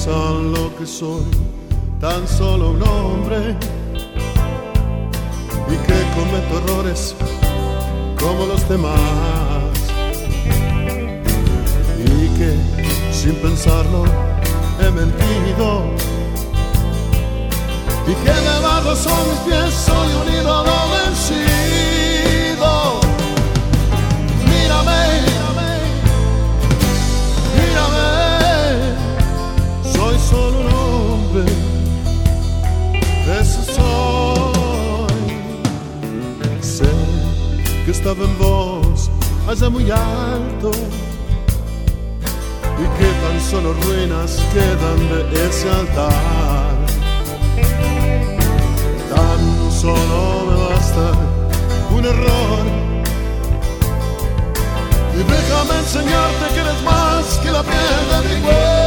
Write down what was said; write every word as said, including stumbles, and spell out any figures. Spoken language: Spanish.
piensan lo que soy, tan solo un hombre, y que cometo errores como los demás, y que sin pensarlo he mentido, y que debajo son mis pies, soy un ídolo vencido. Mírame, mírame, soy solo un hombre, eso soy. Sé que estaba en vos allá muy alto, y que tan solo ruinas quedan de ese altar. Tan solo me basta un error, y déjame enseñarte que eres más que la piel de mi cuerpo.